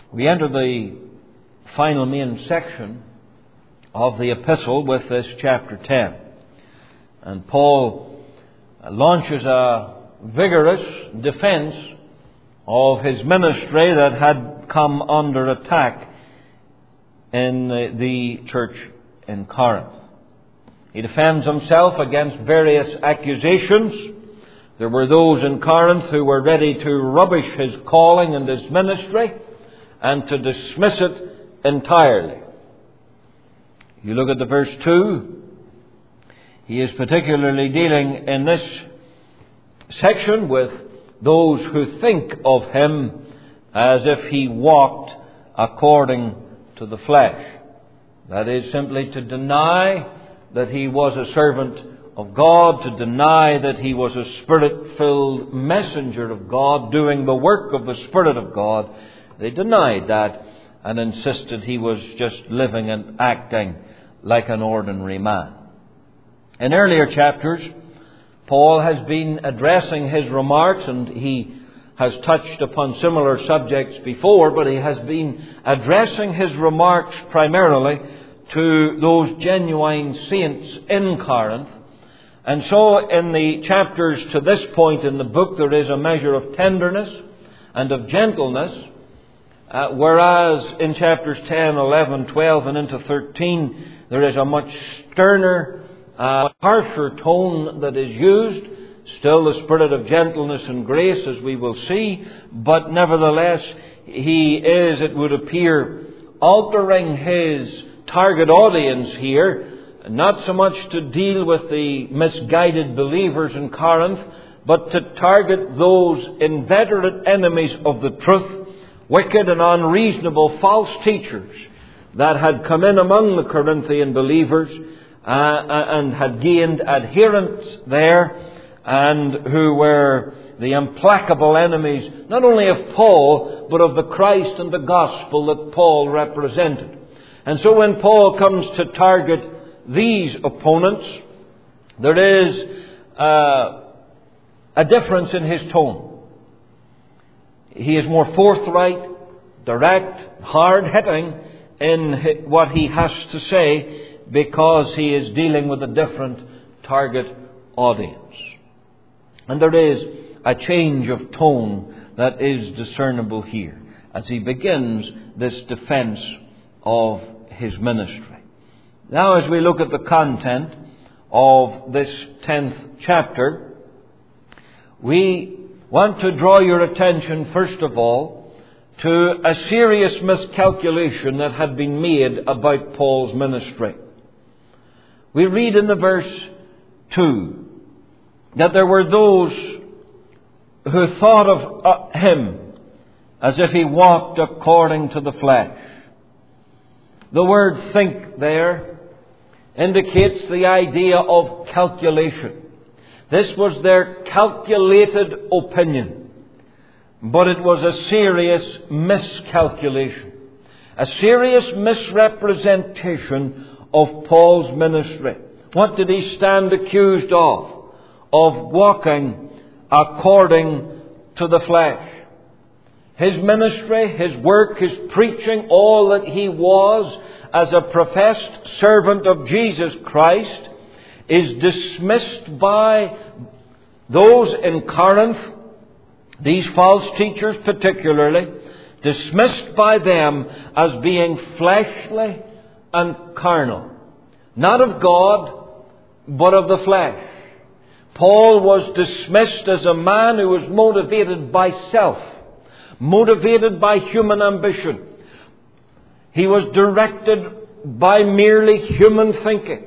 We enter the final main section of the epistle with this chapter 10. And Paul launches a vigorous defense of his ministry that had come under attack in the church in Corinth. He defends himself against various accusations. There were those in Corinth who were ready to rubbish his calling and his ministry and to dismiss it entirely. You look at the verse 2. He is particularly dealing in this section with those who think of him as if he walked according to the flesh. That is simply to deny that he was a servant of God, to deny that he was a Spirit-filled messenger of God, doing the work of the Spirit of God. They denied that and insisted he was just living and acting like an ordinary man. In earlier chapters, Paul has been addressing his remarks, and he has touched upon similar subjects before, but he has been addressing his remarks primarily to those genuine saints in Corinth. And so in the chapters to this point in the book, there is a measure of tenderness and of gentleness, whereas in chapters 10, 11, 12 and into 13, there is a much sterner, harsher tone that is used. Still the spirit of gentleness and grace, as we will see, but nevertheless he is, it would appear, altering his target audience here, not so much to deal with the misguided believers in Corinth, but to target those inveterate enemies of the truth, wicked and unreasonable false teachers that had come in among the Corinthian believers and had gained adherents there, and who were the implacable enemies not only of Paul, but of the Christ and the gospel that Paul represented. And so when Paul comes to target these opponents, there is a difference in his tone. He is more forthright, direct, hard-hitting in what he has to say, because he is dealing with a different target audience. And there is a change of tone that is discernible here as he begins this defense of his ministry. Now, as we look at the content of this 10th chapter, we want to draw your attention, first of all, to a serious miscalculation that had been made about Paul's ministry. We read in the verse 2 that there were those who thought of him as if he walked according to the flesh. The word think there indicates the idea of calculation. This was their calculated opinion, but it was a serious miscalculation, a serious misrepresentation of Paul's ministry. What did he stand accused of? Of walking according to the flesh. His ministry, his work, his preaching, all that he was as a professed servant of Jesus Christ, is dismissed by those in Corinth, these false teachers particularly, dismissed by them as being fleshly and carnal. Not of God, but of the flesh. Paul was dismissed as a man who was motivated by self, motivated by human ambition. He was directed by merely human thinking.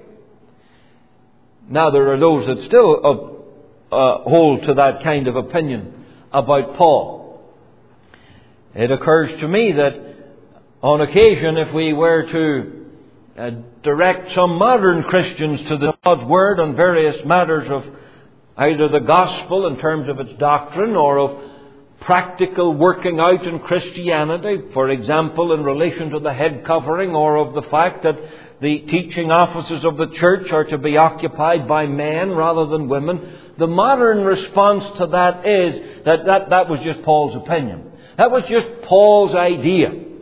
Now, there are those that still hold to that kind of opinion about Paul. It occurs to me that on occasion, if we were to direct some modern Christians to the God's Word on various matters of either the gospel in terms of its doctrine or of practical working out in Christianity, for example, in relation to the head covering, or of the fact that the teaching offices of the church are to be occupied by men rather than women, the modern response to that is that was just Paul's opinion. That was just Paul's idea.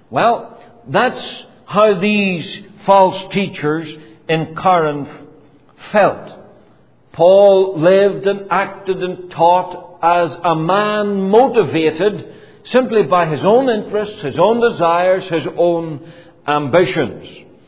Well, that's how these false teachers in Corinth felt. Paul lived and acted and taught as a man motivated simply by his own interests, his own desires, his own ambitions.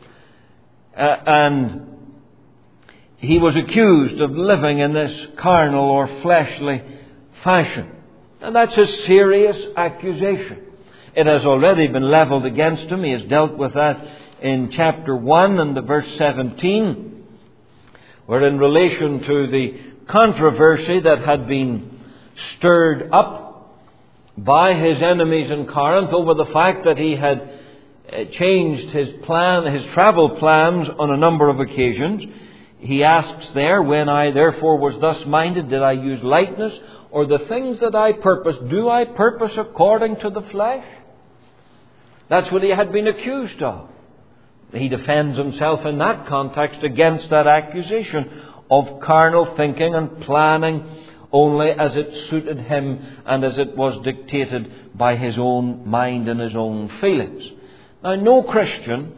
And he was accused of living in this carnal or fleshly fashion. And that's a serious accusation. It has already been levelled against him. He has dealt with that in chapter 1 and the verse 17, where in relation to the controversy that had been stirred up by his enemies in Corinth over the fact that he had changed his travel plans on a number of occasions, he asks there, when I therefore was thus minded, did I use lightness, or the things that I purpose, do I purpose according to the flesh? That's what he had been accused of. He defends himself in that context against that accusation of carnal thinking and planning only as it suited him and as it was dictated by his own mind and his own feelings. Now, no Christian,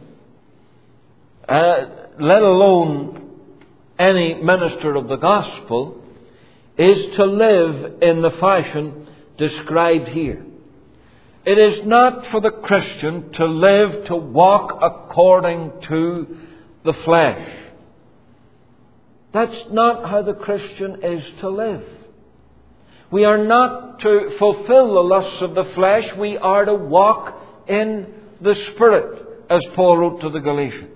let alone any minister of the gospel, is to live in the fashion described here. It is not for the Christian to live, to walk according to the flesh. That's not how the Christian is to live. We are not to fulfill the lusts of the flesh. We are to walk in the Spirit, as Paul wrote to the Galatians.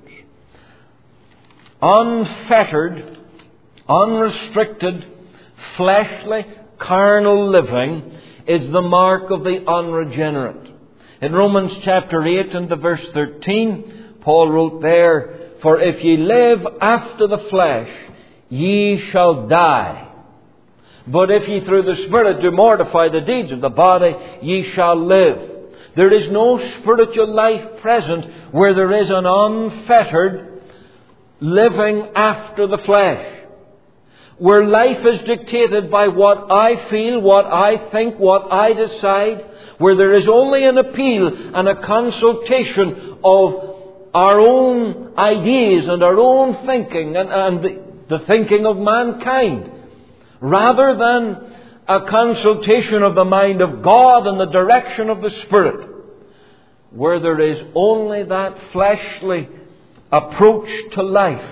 Unfettered, unrestricted, fleshly, carnal living is the mark of the unregenerate. In Romans chapter 8 and the verse 13, Paul wrote there, for if ye live after the flesh, ye shall die. But if ye through the Spirit do mortify the deeds of the body, ye shall live. There is no spiritual life present where there is an unfettered living after the flesh, where life is dictated by what I feel, what I think, what I decide, where there is only an appeal and a consultation of our own ideas and our own thinking and the thinking of mankind, rather than a consultation of the mind of God and the direction of the Spirit, where there is only that fleshly approach to life.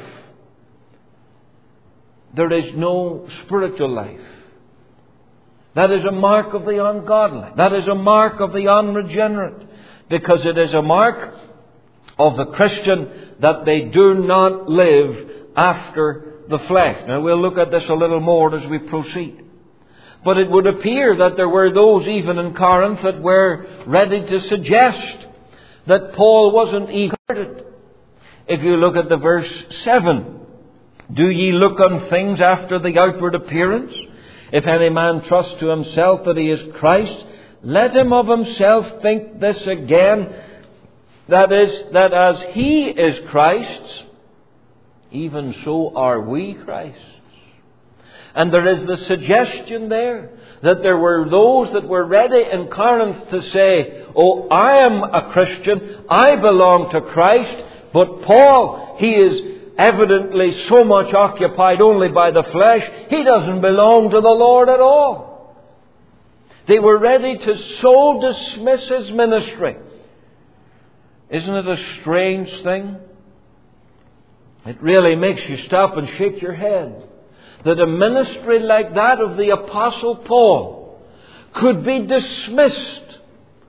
There is no spiritual life. That is a mark of the ungodly. That is a mark of the unregenerate. Because it is a mark of the Christian that they do not live after the flesh. Now we'll look at this a little more as we proceed. But it would appear that there were those even in Corinth that were ready to suggest that Paul wasn't eager-hearted. If you look at the verse 7, do ye look on things after the outward appearance? If any man trust to himself that he is Christ, let him of himself think this again, that is, that as he is Christ's, even so are we Christ's. And there is the suggestion there that there were those that were ready in Corinth to say, oh, I am a Christian, I belong to Christ, but Paul, he is evidently so much occupied only by the flesh, he doesn't belong to the Lord at all. They were ready to so dismiss his ministry. Isn't it a strange thing? It really makes you stop and shake your head that a ministry like that of the Apostle Paul could be dismissed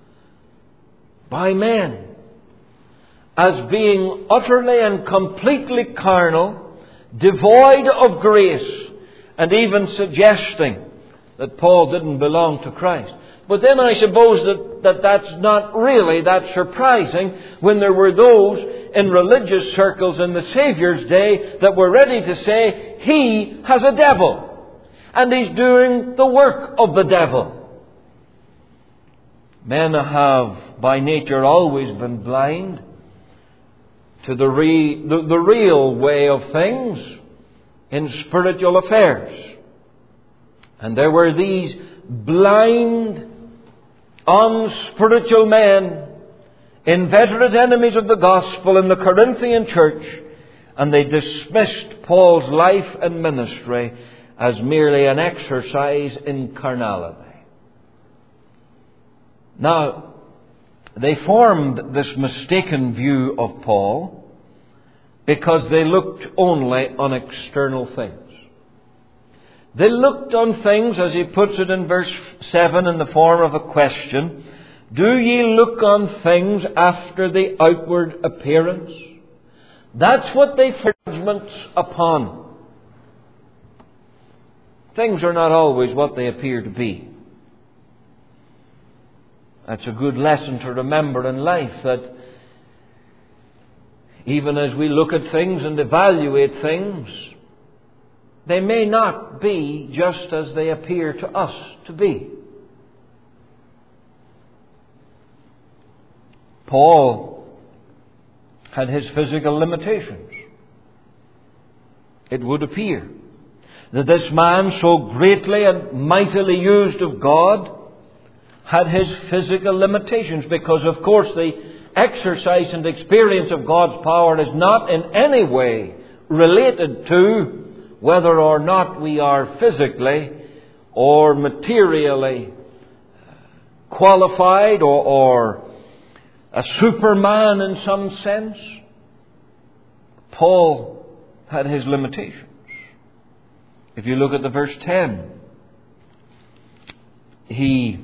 by men as being utterly and completely carnal, devoid of grace, and even suggesting that Paul didn't belong to Christ. But then I suppose that's not really that surprising when there were those in religious circles in the Saviour's day that were ready to say, he has a devil, and he's doing the work of the devil. Men have by nature always been blind to the real way of things in spiritual affairs. And there were these blind, unspiritual men inveterate enemies of the gospel in the Corinthian church, and they dismissed Paul's life and ministry as merely an exercise in carnality. Now, they formed this mistaken view of Paul because they looked only on external things. They looked on things, as he puts it in verse 7 in the form of a question, do ye look on things after the outward appearance? That's what they formed judgments upon. Things are not always what they appear to be. That's a good lesson to remember in life, that even as we look at things and evaluate things, they may not be just as they appear to us to be. Paul had his physical limitations. It would appear that this man, so greatly and mightily used of God, had his physical limitations, because of course the exercise and experience of God's power is not in any way related to whether or not we are physically or materially qualified or a superman in some sense. Paul had his limitations. If you look at the verse 10, he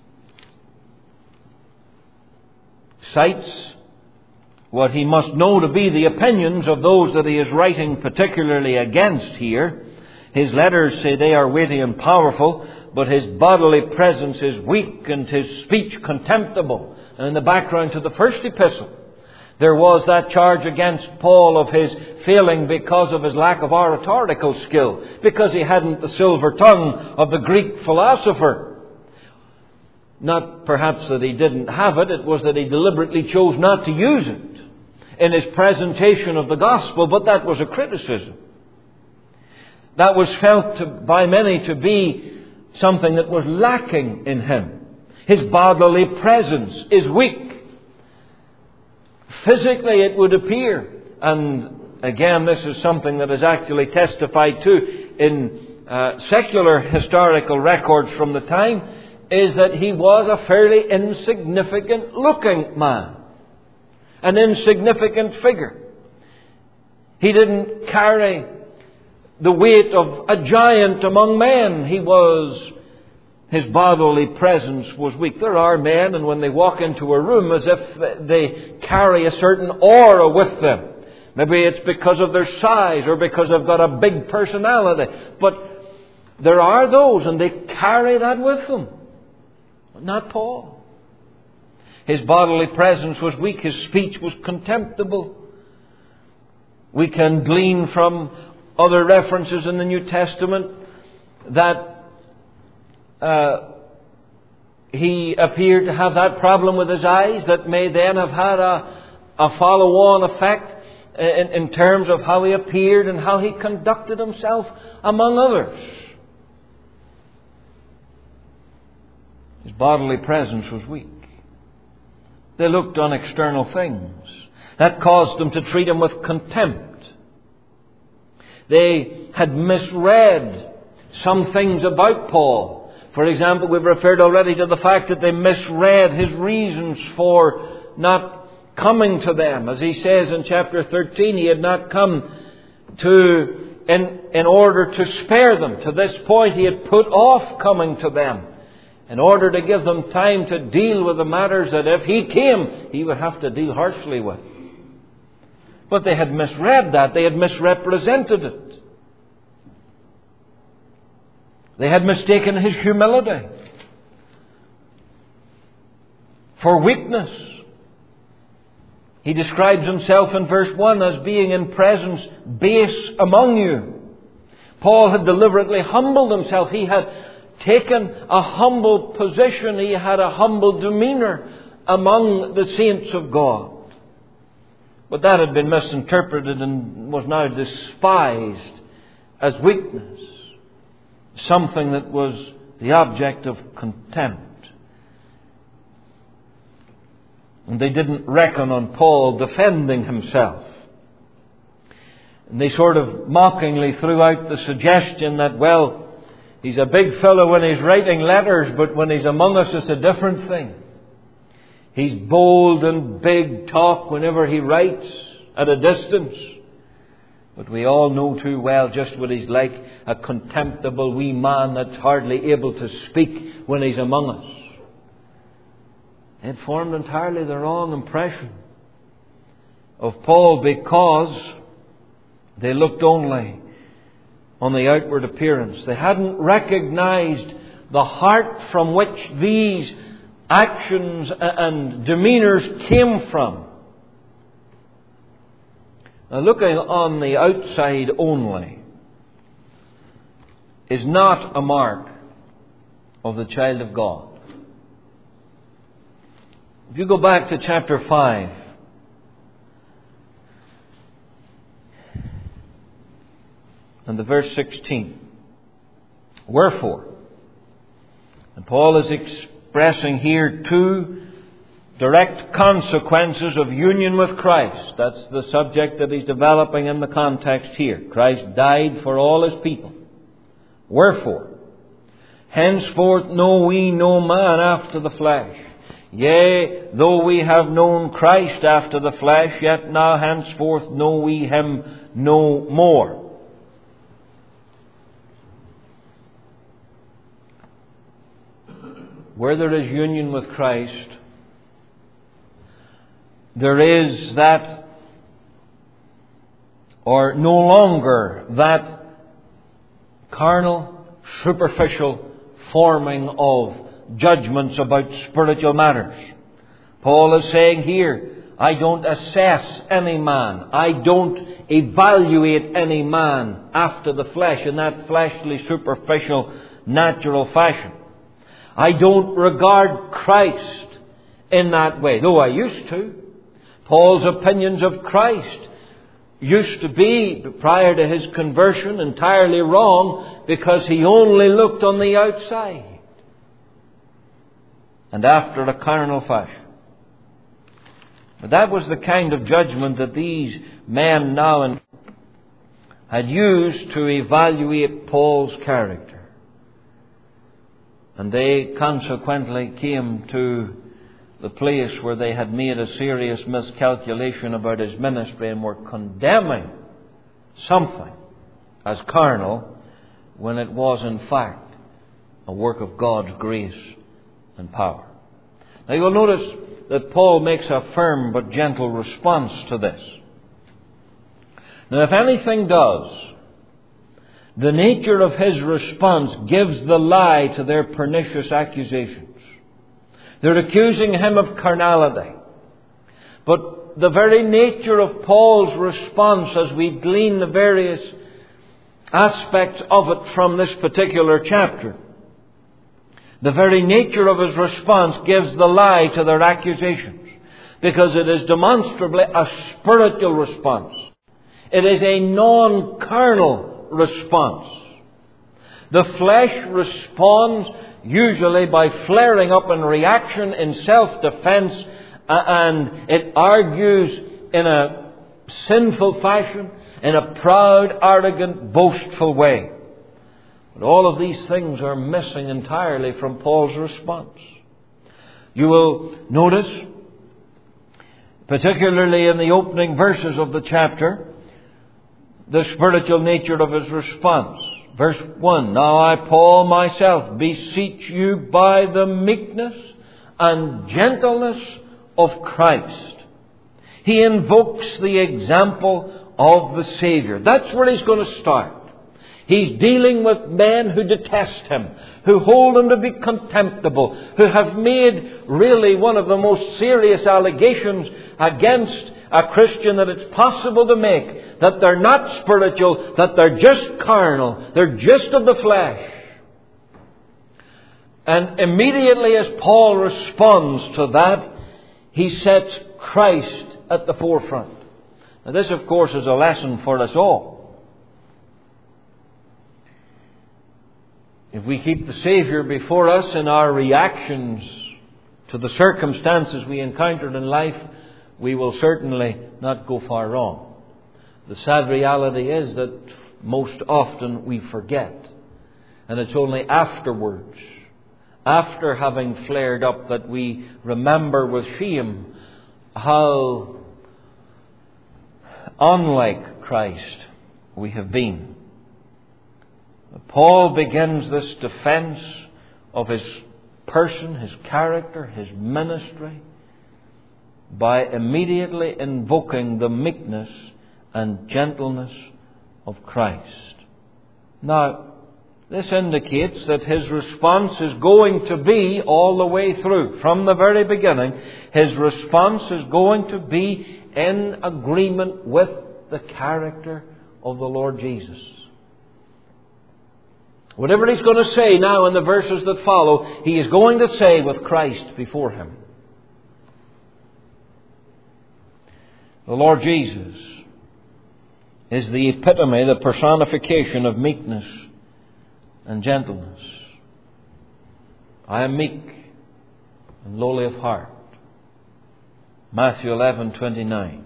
cites what he must know to be the opinions of those that he is writing particularly against here. His letters say they are weighty and powerful, but his bodily presence is weak and his speech contemptible. And in the background to the first epistle, there was that charge against Paul of his failing because of his lack of oratorical skill, because he hadn't the silver tongue of the Greek philosopher. Not perhaps that he didn't have it, it was that he deliberately chose not to use it in his presentation of the gospel, but that was a criticism. That was felt by many to be something that was lacking in him. His bodily presence is weak. Physically it would appear, and again this is something that is actually testified to in secular historical records from the time, is that he was a fairly insignificant looking man. An insignificant figure. He didn't carry the weight of a giant among men. His bodily presence was weak. There are men, and when they walk into a room, as if they carry a certain aura with them. Maybe it's because of their size or because they've got a big personality. But there are those, and they carry that with them. Not Paul. His bodily presence was weak. His speech was contemptible. We can glean from other references in the New Testament that he appeared to have that problem with his eyes that may then have had a follow-on effect in terms of how he appeared and how he conducted himself among others. His bodily presence was weak. They looked on external things. That caused them to treat him with contempt. They had misread some things about Paul. For example, we've referred already to the fact that they misread his reasons for not coming to them. As he says in chapter 13, he had not come in order to spare them. To this point, he had put off coming to them, in order to give them time to deal with the matters that if he came, he would have to deal harshly with. But they had misread that. They had misrepresented it. They had mistaken his humility for weakness. He describes himself in verse 1 as being in presence base among you. Paul had deliberately humbled himself. He had taken a humble position. He had a humble demeanor among the saints of God. But that had been misinterpreted and was now despised as weakness. Something that was the object of contempt. And they didn't reckon on Paul defending himself. And they sort of mockingly threw out the suggestion that, well, he's a big fellow when he's writing letters, but when he's among us it's a different thing. He's bold and big talk whenever he writes at a distance. But we all know too well just what he's like, a contemptible wee man that's hardly able to speak when he's among us. It formed entirely the wrong impression of Paul because they looked only on the outward appearance. They hadn't recognized the heart from which these actions and demeanours came from. Now, looking on the outside only is not a mark of the child of God. If you go back to chapter 5, and the verse 16, wherefore, and Paul is expressing here two direct consequences of union with Christ. That's the subject that he's developing in the context here. Christ died for all his people. Wherefore, henceforth know we no man after the flesh. Yea, though we have known Christ after the flesh, yet now henceforth know we him no more. Where there is union with Christ, there is that, or no longer that carnal, superficial forming of judgments about spiritual matters. Paul is saying here, I don't assess any man. I don't evaluate any man after the flesh in that fleshly, superficial, natural fashion. I don't regard Christ in that way, though I used to. Paul's opinions of Christ used to be, prior to his conversion, entirely wrong because he only looked on the outside and after a carnal fashion. But that was the kind of judgment that these men now had used to evaluate Paul's character. And they consequently came to the place where they had made a serious miscalculation about his ministry and were condemning something as carnal when it was in fact a work of God's grace and power. Now you'll notice that Paul makes a firm but gentle response to this. Now if anything does, the nature of his response gives the lie to their pernicious accusations. They're accusing him of carnality. But the very nature of Paul's response, as we glean the various aspects of it from this particular chapter, the very nature of his response gives the lie to their accusations, because it is demonstrably a spiritual response. It is a non-carnal response. The flesh responds usually by flaring up in reaction in self-defense, and it argues in a sinful fashion, in a proud, arrogant, boastful way. But all of these things are missing entirely from Paul's response. You will notice, particularly in the opening verses of the chapter, the spiritual nature of his response. Verse 1, Now I, Paul, myself, beseech you by the meekness and gentleness of Christ. He invokes the example of the Savior. That's where he's going to start. He's dealing with men who detest him, who hold him to be contemptible, who have made really one of the most serious allegations against a Christian that it's possible to make, that they're not spiritual, that they're just carnal, they're just of the flesh. And immediately as Paul responds to that, he sets Christ at the forefront. Now this, of course, is a lesson for us all. If we keep the Savior before us in our reactions to the circumstances we encounter in life, we will certainly not go far wrong. The sad reality is that most often we forget. And it's only afterwards, after having flared up, that we remember with shame how unlike Christ we have been. Paul begins this defense of his person, his character, his ministry, by immediately invoking the meekness and gentleness of Christ. Now, this indicates that his response is going to be all the way through. From the very beginning, his response is going to be in agreement with the character of the Lord Jesus. Whatever he's going to say now in the verses that follow, he is going to say with Christ before him. The Lord Jesus is the epitome, the personification of meekness and gentleness. I am meek and lowly of heart. Matthew 11:29.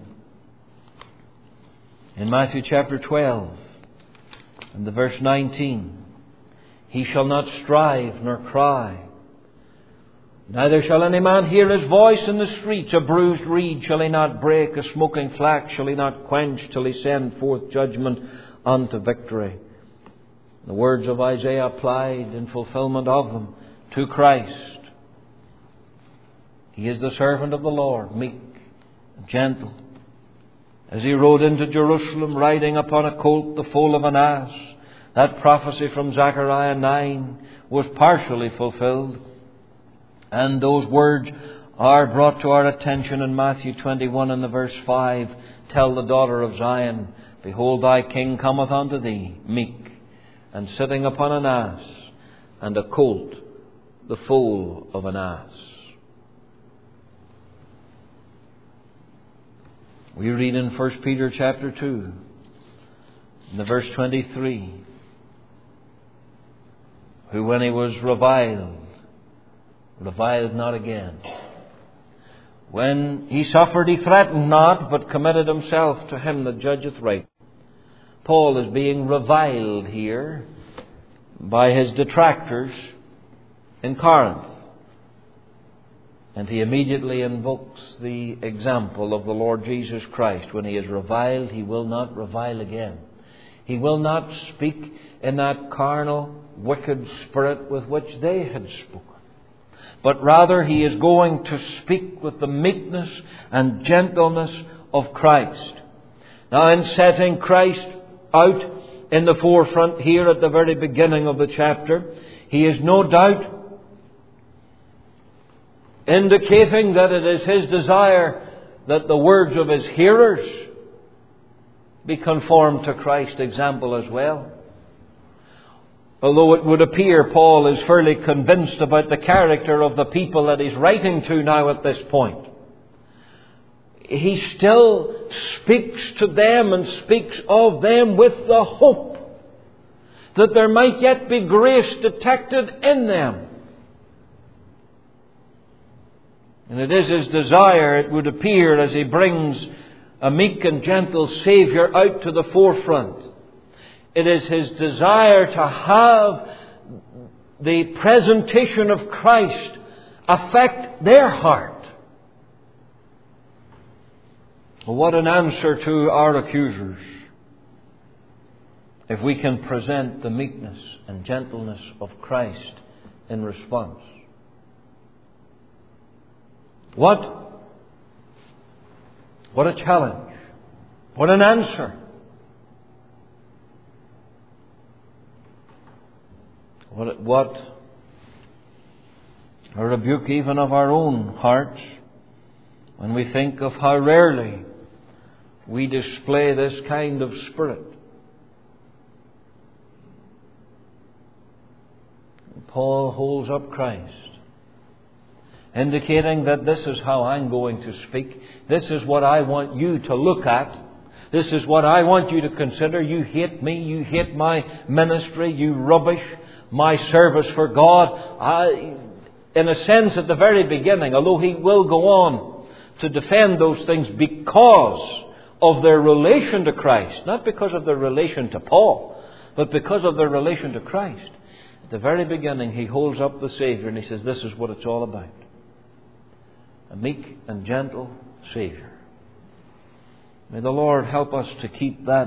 In Matthew chapter 12 and the verse 19, he shall not strive nor cry, neither shall any man hear his voice in the streets. A bruised reed shall he not break, a smoking flax shall he not quench, till he send forth judgment unto victory. The words of Isaiah applied in fulfillment of them to Christ. He is the servant of the Lord, meek and gentle. As he rode into Jerusalem riding upon a colt, the foal of an ass, that prophecy from Zechariah 9 was partially fulfilled. And those words are brought to our attention in Matthew 21 and the verse 5. Tell the daughter of Zion, behold, thy king cometh unto thee, meek, and sitting upon an ass, and a colt, the foal of an ass. We read in 1 Peter chapter 2, in the verse 23, who when he was reviled not again. When he suffered, he threatened not, but committed himself to him that judgeth right. Paul is being reviled here by his detractors in Corinth. And he immediately invokes the example of the Lord Jesus Christ. When he is reviled, he will not revile again. He will not speak in that carnal, wicked spirit with which they had spoken. But rather he is going to speak with the meekness and gentleness of Christ. Now, in setting Christ out in the forefront here at the very beginning of the chapter, he is no doubt indicating that it is his desire that the words of his hearers be conformed to Christ's example as well. Although it would appear Paul is fairly convinced about the character of the people that he's writing to now at this point, he still speaks to them and speaks of them with the hope that there might yet be grace detected in them. And it is his desire, it would appear, as he brings a meek and gentle Saviour out to the forefront. It is his desire to have the presentation of Christ affect their heart. What an answer to our accusers if we can present the meekness and gentleness of Christ in response. What a challenge. What an answer. What a rebuke even of our own hearts when we think of how rarely we display this kind of spirit. Paul holds up Christ, indicating that this is how I'm going to speak. This is what I want you to look at. This is what I want you to consider. You hate me. You hate my ministry. You rubbish my service for God. in a sense, at the very beginning, although he will go on to defend those things because of their relation to Christ, not because of their relation to Paul, but because of their relation to Christ. At the very beginning, he holds up the Savior and he says, this is what it's all about. A meek and gentle Savior. May the Lord help us to keep that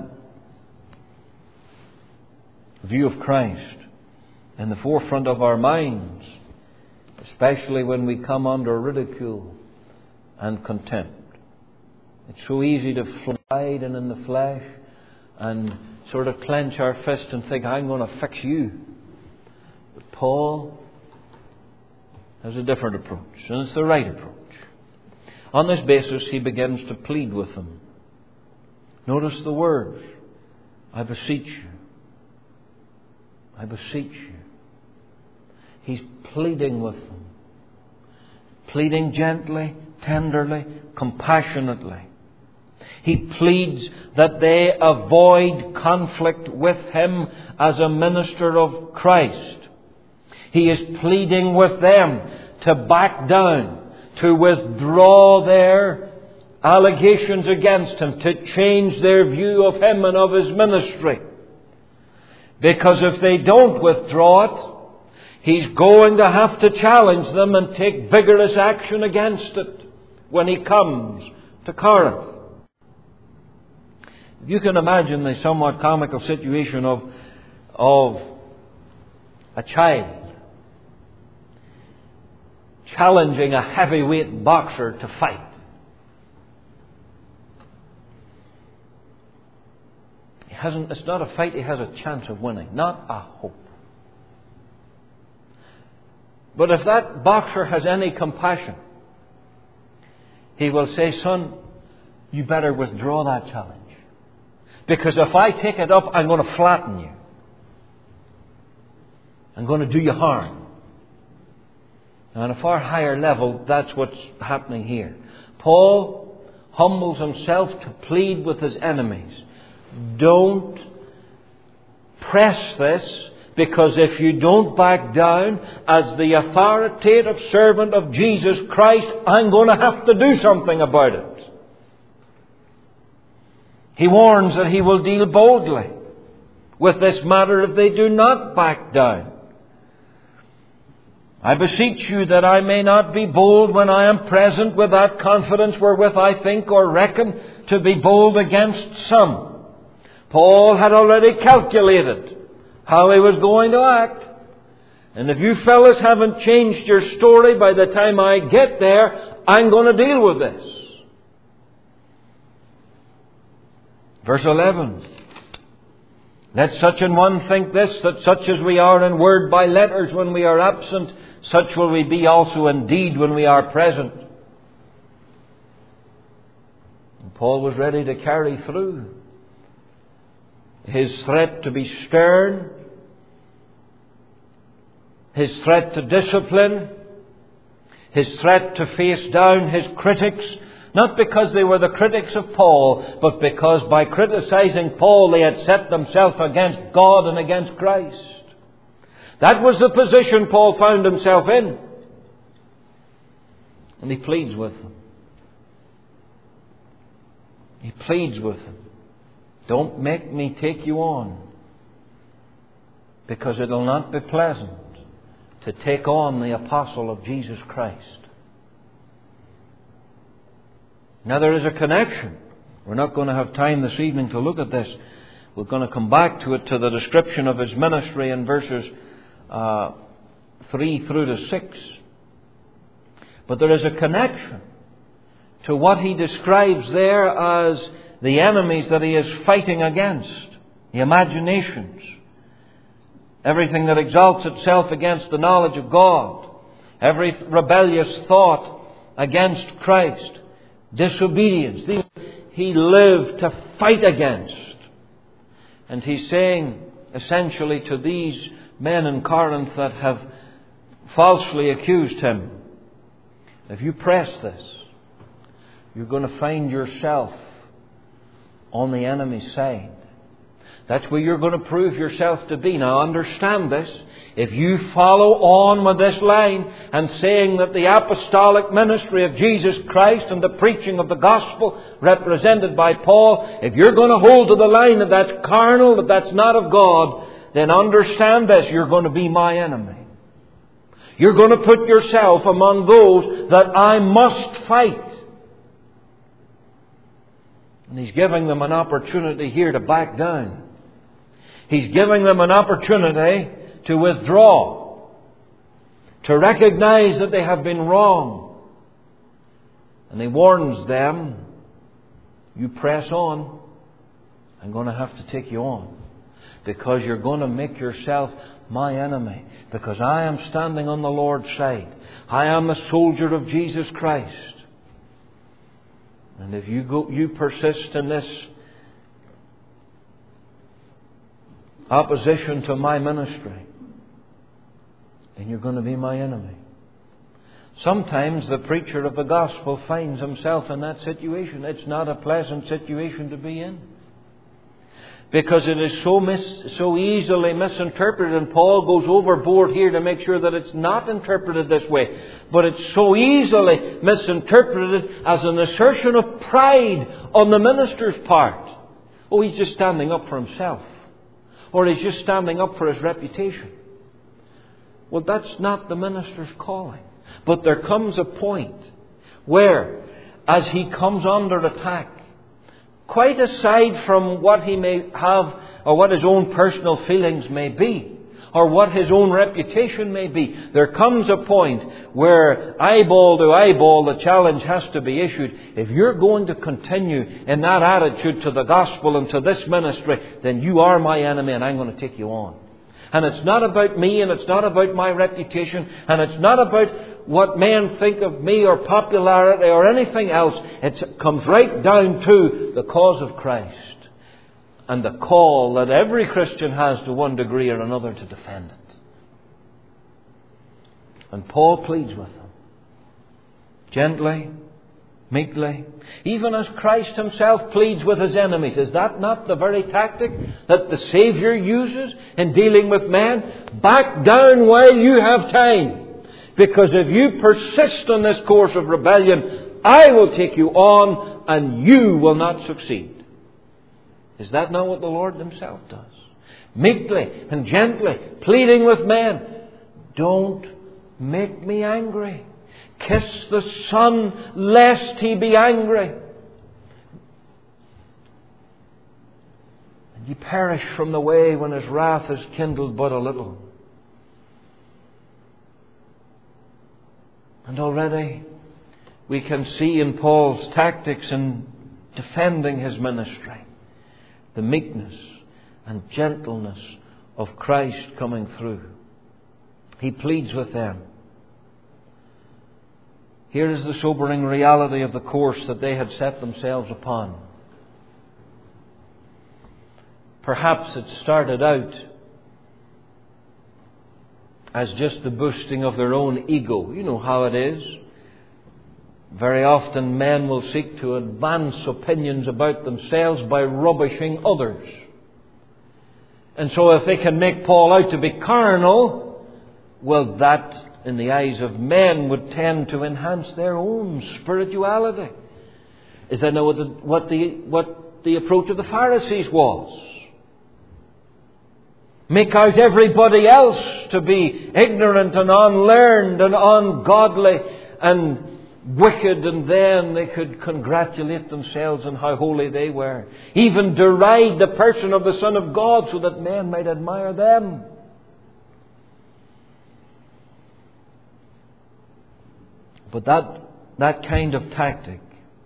view of Christ in the forefront of our minds, especially when we come under ridicule and contempt. It's so easy to slide in the flesh and sort of clench our fist and think, I'm going to fix you. But Paul has a different approach, and it's the right approach. On this basis, he begins to plead with them. Notice the words, I beseech you. I beseech you. He's pleading with them. Pleading gently, tenderly, compassionately. He pleads that they avoid conflict with him as a minister of Christ. He is pleading with them to back down, to withdraw their allegations against him, to change their view of him and of his ministry. Because if they don't withdraw it, he's going to have to challenge them and take vigorous action against it when he comes to Corinth. You can imagine the somewhat comical situation of a child challenging a heavyweight boxer to fight. It's not a fight he has a chance of winning, not a hope. But if that boxer has any compassion, he will say, son, you better withdraw that challenge. Because if I take it up, I'm going to flatten you. I'm going to do you harm. Now, on a far higher level, that's what's happening here. Paul humbles himself to plead with his enemies. Don't press this, because if you don't back down as the authoritative servant of Jesus Christ, I'm going to have to do something about it. He warns that he will deal boldly with this matter if they do not back down. I beseech you that I may not be bold when I am present with that confidence wherewith I think or reckon to be bold against some. Paul had already calculated how he was going to act. And if you fellas haven't changed your story by the time I get there, I'm going to deal with this. Verse 11. Let such an one think this, that such as we are in word by letters when we are absent, such will we be also in deed when we are present. And Paul was ready to carry through his threat to be stern, his threat to discipline, his threat to face down his critics, not because they were the critics of Paul, but because by criticizing Paul they had set themselves against God and against Christ. That was the position Paul found himself in. And he pleads with them. He pleads with them. Don't make me take you on, because it'll not be pleasant to take on the apostle of Jesus Christ. Now there is a connection. We're not going to have time this evening to look at this. We're going to come back to it, to the description of his ministry in verses 3 through to 6. But there is a connection to what he describes there as the enemies that he is fighting against, the imaginations, everything that exalts itself against the knowledge of God, every rebellious thought against Christ, disobedience. These he lived to fight against. And he's saying essentially to these men in Corinth that have falsely accused him, if you press this, you're going to find yourself on the enemy's side. That's where you're going to prove yourself to be. Now understand this. If you follow on with this line and saying that the apostolic ministry of Jesus Christ and the preaching of the gospel represented by Paul, if you're going to hold to the line that that's carnal, that that's not of God, then understand this, you're going to be my enemy. You're going to put yourself among those that I must fight. And He's giving them an opportunity here to back down. He's giving them an opportunity to withdraw, to recognize that they have been wrong. And He warns them, you press on, I'm going to have to take you on. Because you're going to make yourself my enemy. Because I am standing on the Lord's side. I am a soldier of Jesus Christ. And if you persist in this opposition to my ministry, then you're going to be my enemy. Sometimes the preacher of the gospel finds himself in that situation. It's not a pleasant situation to be in. Because it is so easily misinterpreted, and Paul goes overboard here to make sure that it's not interpreted this way. But it's so easily misinterpreted as an assertion of pride on the minister's part. Oh, he's just standing up for himself. Or he's just standing up for his reputation. Well, that's not the minister's calling. But there comes a point where, as he comes under attack, quite aside from what he may have, or what his own personal feelings may be, or what his own reputation may be, there comes a point where eyeball to eyeball the challenge has to be issued. If you're going to continue in that attitude to the gospel and to this ministry, then you are my enemy and I'm going to take you on. And it's not about me, and it's not about my reputation, and it's not about what men think of me or popularity or anything else. It comes right down to the cause of Christ and the call that every Christian has to one degree or another to defend it. And Paul pleads with them, gently, meekly, even as Christ Himself pleads with His enemies. Is that not the very tactic that the Saviour uses in dealing with men? Back down while you have time. Because if you persist on this course of rebellion, I will take you on and you will not succeed. Is that not what the Lord Himself does? Meekly and gently, pleading with men, don't make me angry. Kiss the Son, lest He be angry. And ye perish from the way when His wrath is kindled but a little. And already we can see in Paul's tactics in defending his ministry the meekness and gentleness of Christ coming through. He pleads with them. Here is the sobering reality of the course that they had set themselves upon. Perhaps it started out as just the boosting of their own ego. You know how it is. Very often men will seek to advance opinions about themselves by rubbishing others. And so if they can make Paul out to be carnal, well, that in the eyes of men would tend to enhance their own spirituality. Is that what the approach of the Pharisees was? Make out everybody else to be ignorant and unlearned and ungodly and wicked, and then they could congratulate themselves on how holy they were. Even deride the person of the Son of God so that men might admire them. But that kind of tactic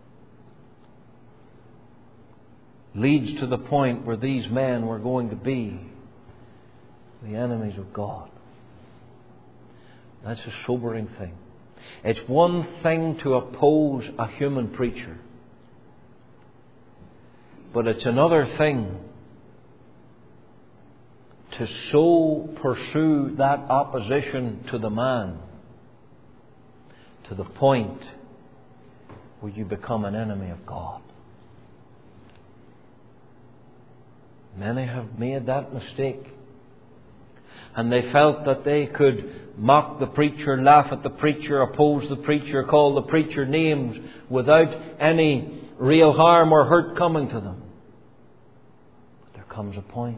leads to the point where these men were going to be the enemies of God. That's a sobering thing. It's one thing to oppose a human preacher, but it's another thing to so pursue that opposition to the man to the point where you become an enemy of God. Many have made that mistake. And they felt that they could mock the preacher, laugh at the preacher, oppose the preacher, call the preacher names without any real harm or hurt coming to them. But there comes a point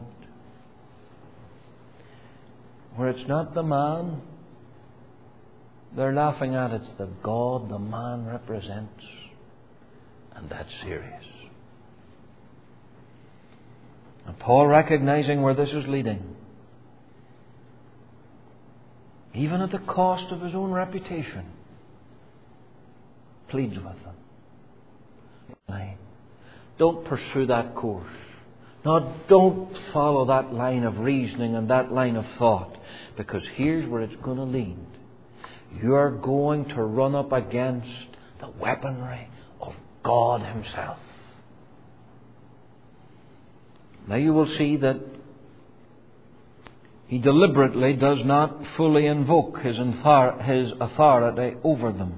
where it's not the man they're laughing at, it's the God the man represents. And that's serious. And Paul, recognizing where this is leading, even at the cost of his own reputation, pleads with them. Don't pursue that course. No, don't follow that line of reasoning and that line of thought, because here's where it's going to lead. You are going to run up against the weaponry of God Himself. Now you will see that he deliberately does not fully invoke his authority over them.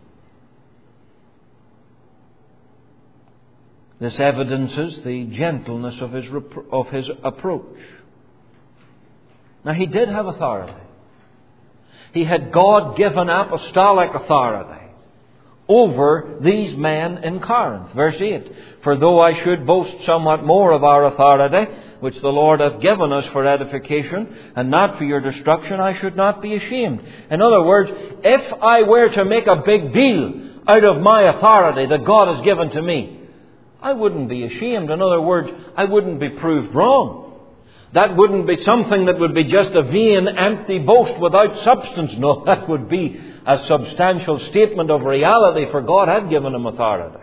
This evidences the gentleness of his approach. Now, he did have authority. He had God-given apostolic authority over these men in Corinth. Verse 8, "For though I should boast somewhat more of our authority, which the Lord hath given us for edification, and not for your destruction, I should not be ashamed." In other words, if I were to make a big deal out of my authority that God has given to me, I wouldn't be ashamed. In other words, I wouldn't be proved wrong. That wouldn't be something that would be just a vain, empty boast without substance. No, that would be a substantial statement of reality, for God had given him authority.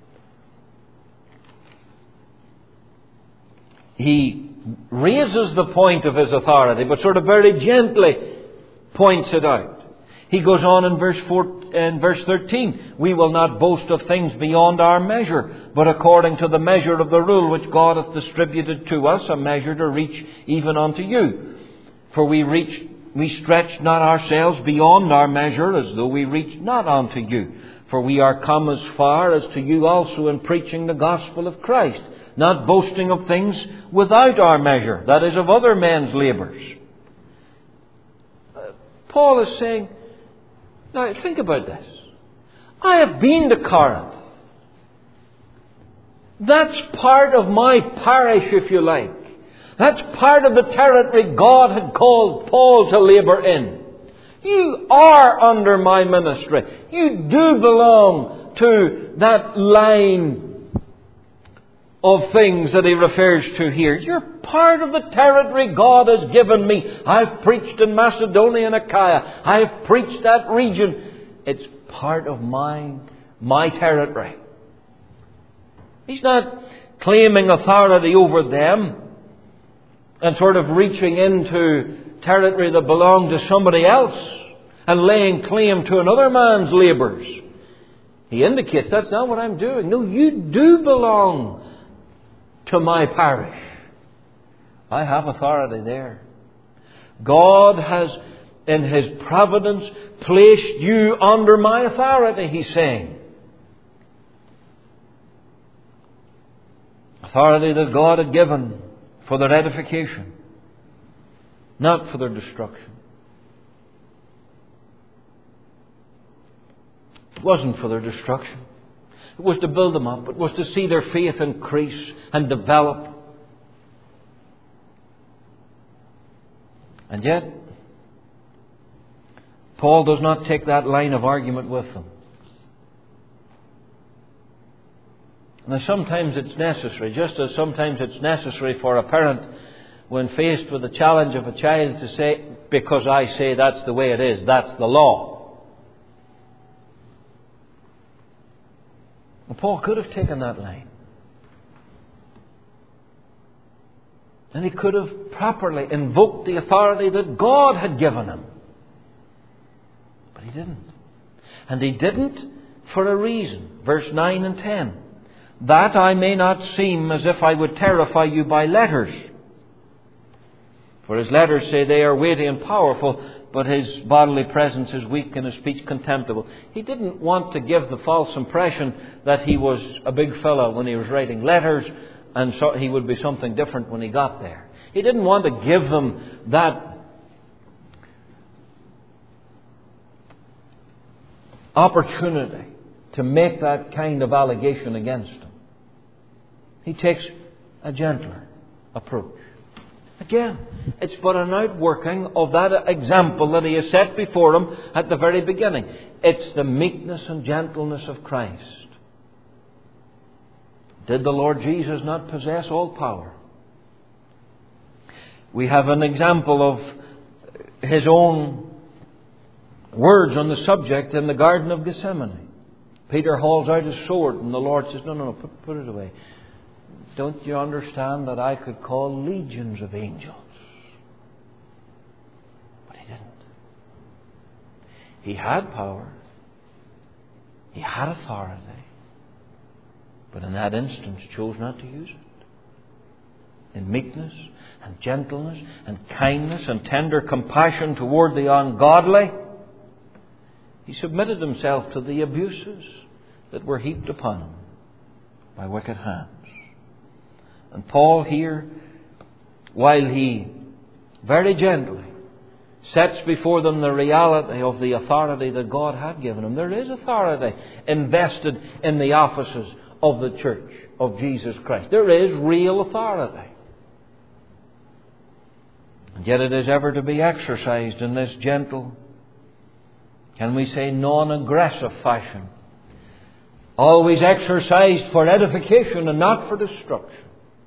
He raises the point of his authority, but sort of very gently points it out. He goes on in verse 13, "We will not boast of things beyond our measure, but according to the measure of the rule which God hath distributed to us, a measure to reach even unto you. For we stretched not ourselves beyond our measure, as though we reached not unto you. For we are come as far as to you also in preaching the gospel of Christ, not boasting of things without our measure," that is, of other men's labours. Paul is saying, now think about this. I have been to Corinth. That's part of my parish, if you like. That's part of the territory God had called Paul to labour in. You are under my ministry. You do belong to that line of things that he refers to here. You're part of the territory God has given me. I've preached in Macedonia and Achaia. I've preached that region. It's part of my territory. He's not claiming authority over them and sort of reaching into territory that belonged to somebody else and laying claim to another man's labours. He indicates that's not what I'm doing. No, you do belong to my parish. I have authority there. God has, in His providence, placed you under my authority, He's saying. Authority that God had given for their edification, not for their destruction. It wasn't for their destruction. It was to build them up. It was to see their faith increase and develop. And yet, Paul does not take that line of argument with them. Now, sometimes it's necessary, just as sometimes it's necessary for a parent, when faced with the challenge of a child, to say, because I say that's the way it is, that's the law. And Paul could have taken that line. And he could have properly invoked the authority that God had given him. But he didn't. And he didn't for a reason. Verse 9 and 10. "That I may not seem as if I would terrify you by letters. For his letters say they are weighty and powerful, but his bodily presence is weak and his speech contemptible." He didn't want to give the false impression that he was a big fella when he was writing letters and so he would be something different when he got there. He didn't want to give them that opportunity to make that kind of allegation against him. He takes a gentler approach. Again, it's but an outworking of that example that he has set before him at the very beginning. It's the meekness and gentleness of Christ. Did the Lord Jesus not possess all power? We have an example of His own words on the subject in the Garden of Gethsemane. Peter hauls out his sword and the Lord says, no, put it away. Don't you understand that I could call legions of angels? But He didn't. He had power. He had authority. But in that instance chose not to use it. In meekness and gentleness and kindness and tender compassion toward the ungodly, He submitted Himself to the abuses that were heaped upon Him by wicked hands. And Paul here, while he very gently sets before them the reality of the authority that God had given him. There is authority invested in the offices of the church of Jesus Christ. There is real authority. And yet it is ever to be exercised in this gentle, can we say, non-aggressive fashion. Always exercised for edification and not for destruction.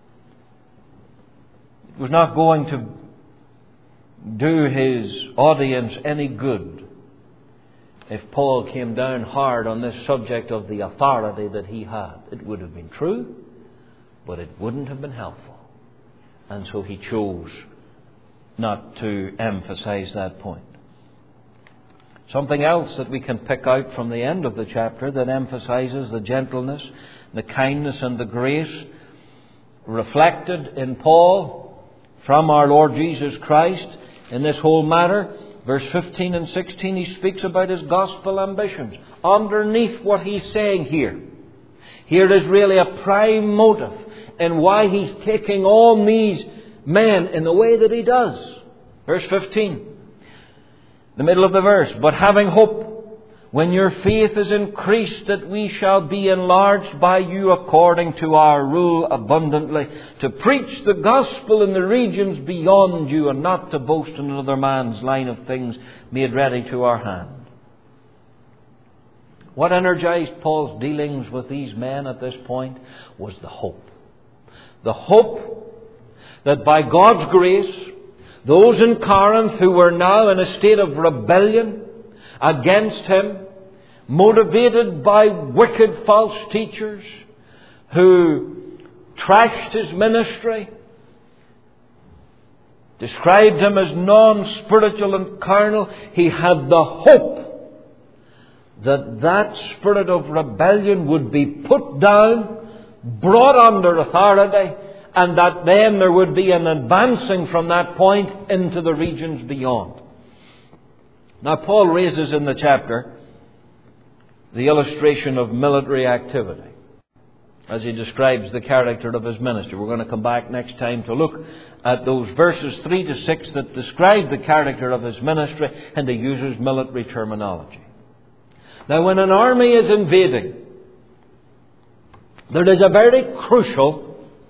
It was not going to do his audience any good if Paul came down hard on this subject of the authority that he had. It would have been true, but it wouldn't have been helpful. And so he chose not to emphasize that point. Something else that we can pick out from the end of the chapter that emphasizes the gentleness, the kindness and the grace reflected in Paul from our Lord Jesus Christ in this whole matter. Verse 15 and 16, he speaks about his gospel ambitions. Underneath what he's saying here is really a prime motive in why he's taking on these men in the way that he does. Verse 15, the middle of the verse. But having hope, when your faith is increased, that we shall be enlarged by you according to our rule abundantly, to preach the gospel in the regions beyond you, and not to boast in another man's line of things made ready to our hand. What energized Paul's dealings with these men at this point was the hope. The hope that by God's grace, those in Corinth who were now in a state of rebellion against him, motivated by wicked false teachers who trashed his ministry, described him as non-spiritual and carnal, he had the hope that that spirit of rebellion would be put down, brought under authority, and that then there would be an advancing from that point into the regions beyond. Now, Paul raises in the chapter the illustration of military activity as he describes the character of his ministry. We're going to come back next time to look at those verses 3 to 6 that describe the character of his ministry, and he uses military terminology. Now, when an army is invading, there is a very crucial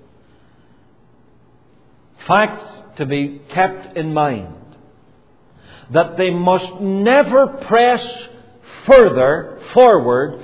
fact to be kept in mind, that they must never press further forward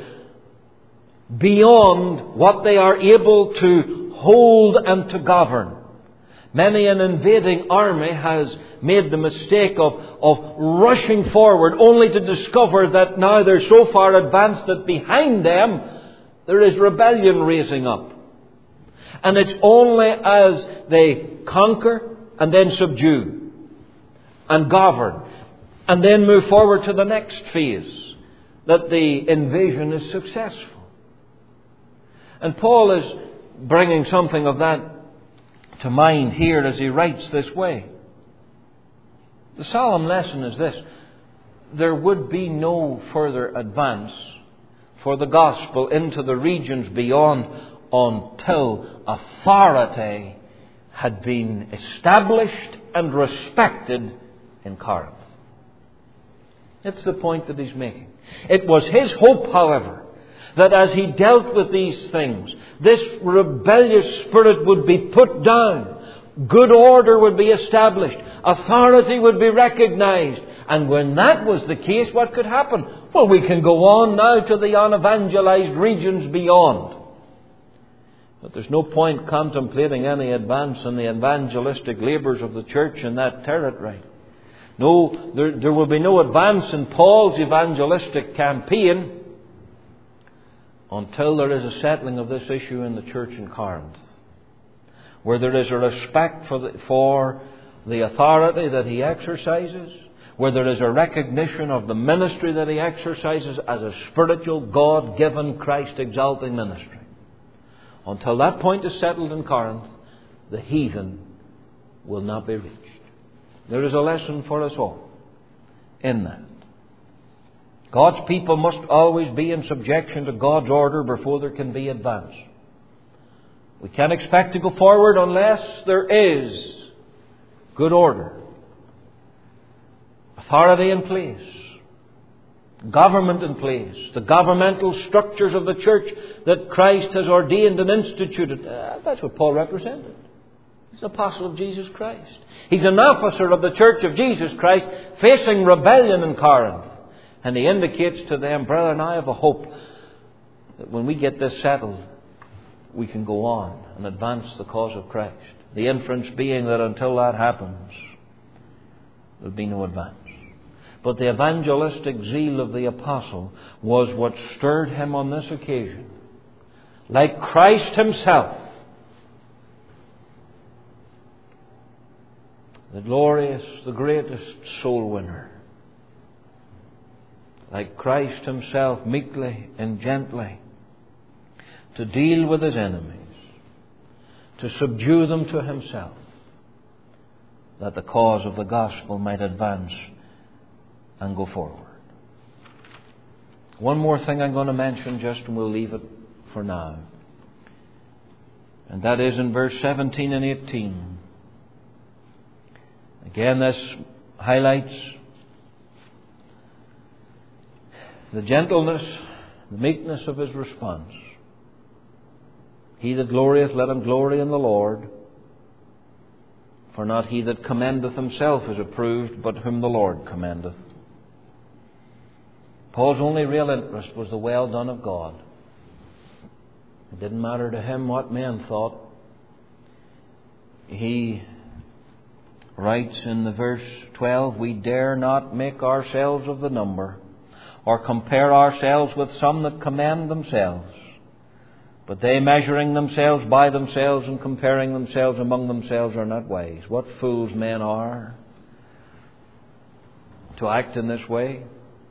beyond what they are able to hold and to govern. Many an invading army has made the mistake of rushing forward only to discover that now they're so far advanced that behind them there is rebellion raising up. And it's only as they conquer and then subdue and govern and then move forward to the next phase that the invasion is successful. And Paul is bringing something of that to mind here as he writes this way. The solemn lesson is this: there would be no further advance for the gospel into the regions beyond until authority had been established and respected in Corinth. It's the point that he's making. It was his hope, however, that as he dealt with these things, this rebellious spirit would be put down, good order would be established, authority would be recognized. And when that was the case, what could happen? Well, we can go on now to the unevangelized regions beyond. But there's no point contemplating any advance in the evangelistic labours of the church in that territory. No, there will be no advance in Paul's evangelistic campaign until there is a settling of this issue in the church in Corinth, where there is a respect for the authority that he exercises, where there is a recognition of the ministry that he exercises as a spiritual, God-given, Christ-exalting ministry. Until that point is settled in Corinth, the heathen will not be reached. There is a lesson for us all in that. God's people must always be in subjection to God's order before there can be advance. We can't expect to go forward unless there is good order, authority in place, government in place, the governmental structures of the church that Christ has ordained and instituted. That's what Paul represented. He's an apostle of Jesus Christ. He's an officer of the church of Jesus Christ facing rebellion in Corinth. And he indicates to them, brethren, I have a hope that when we get this settled, we can go on and advance the cause of Christ. The inference being that until that happens, there will be no advance. But the evangelistic zeal of the apostle was what stirred him on this occasion. Like Christ himself, the glorious, the greatest soul winner, like Christ himself, meekly and gently, to deal with his enemies, to subdue them to himself, that the cause of the gospel might advance and go forward. One more thing I'm going to mention just, and we'll leave it for now. And that is in verse 17 and 18. Again, this highlights the gentleness, the meekness of his response. He that glorieth, let him glory in the Lord. For not he that commendeth himself is approved, but whom the Lord commendeth. Paul's only real interest was the well done of God. It didn't matter to him what men thought. He writes in the verse 12, we dare not make ourselves of the number, or compare ourselves with some that commend themselves. But they, measuring themselves by themselves and comparing themselves among themselves, are not wise. What fools men are to act in this way.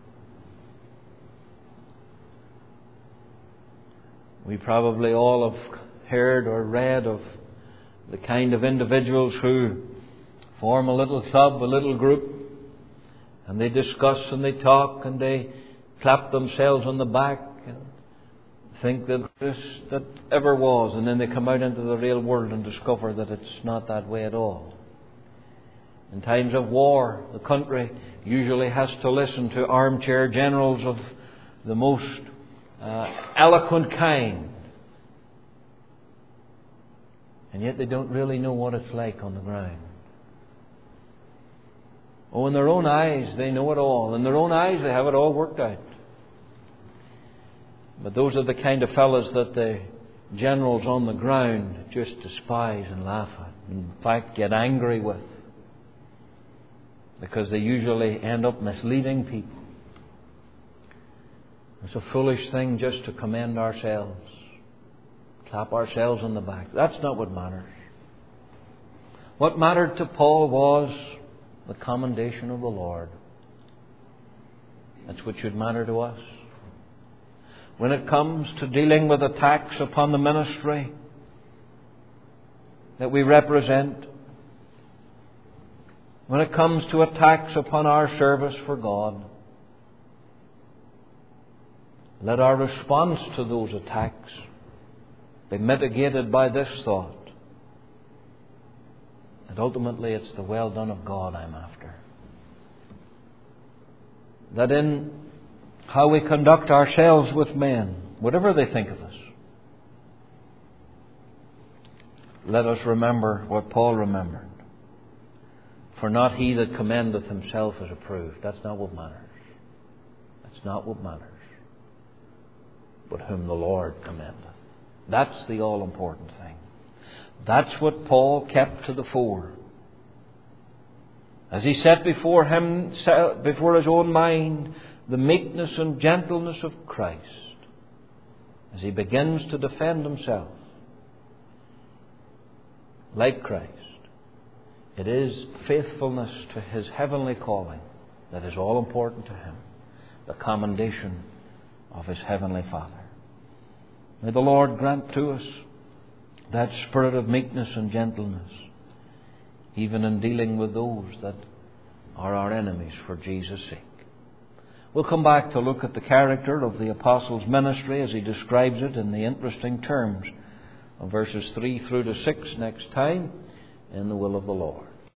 We probably all have heard or read of the kind of individuals who form a little club, a little group, and they discuss and they talk and they clap themselves on the back and think that this that ever was, and then they come out into the real world and discover that it's not that way at all. In times of war, the country usually has to listen to armchair generals of the most eloquent kind, and yet they don't really know what it's like on the ground. Oh, in their own eyes they know it all. In their own eyes they have it all worked out. But those are the kind of fellows that the generals on the ground just despise and laugh at. In fact, get angry with. Because they usually end up misleading people. It's a foolish thing just to commend ourselves, clap ourselves on the back. That's not what matters. What mattered to Paul was the commendation of the Lord. That's what should matter to us. When it comes to dealing with attacks upon the ministry that we represent, when it comes to attacks upon our service for God, let our response to those attacks be mitigated by this thought, that ultimately it's the well done of God I'm after. That in how we conduct ourselves with men, whatever they think of us, let us remember what Paul remembered. For not he that commendeth himself is approved. That's not what matters. That's not what matters. But whom the Lord commendeth. That's the all-important thing. That's what Paul kept to the fore. As he set before his own mind, the meekness and gentleness of Christ, as he begins to defend himself like Christ, it is faithfulness to his heavenly calling that is all important to him, the commendation of his heavenly Father. May the Lord grant to us that spirit of meekness and gentleness, even in dealing with those that are our enemies for Jesus' sake. We'll come back to look at the character of the apostle's ministry as he describes it in the interesting terms of verses 3 through to 6 next time, in the will of the Lord.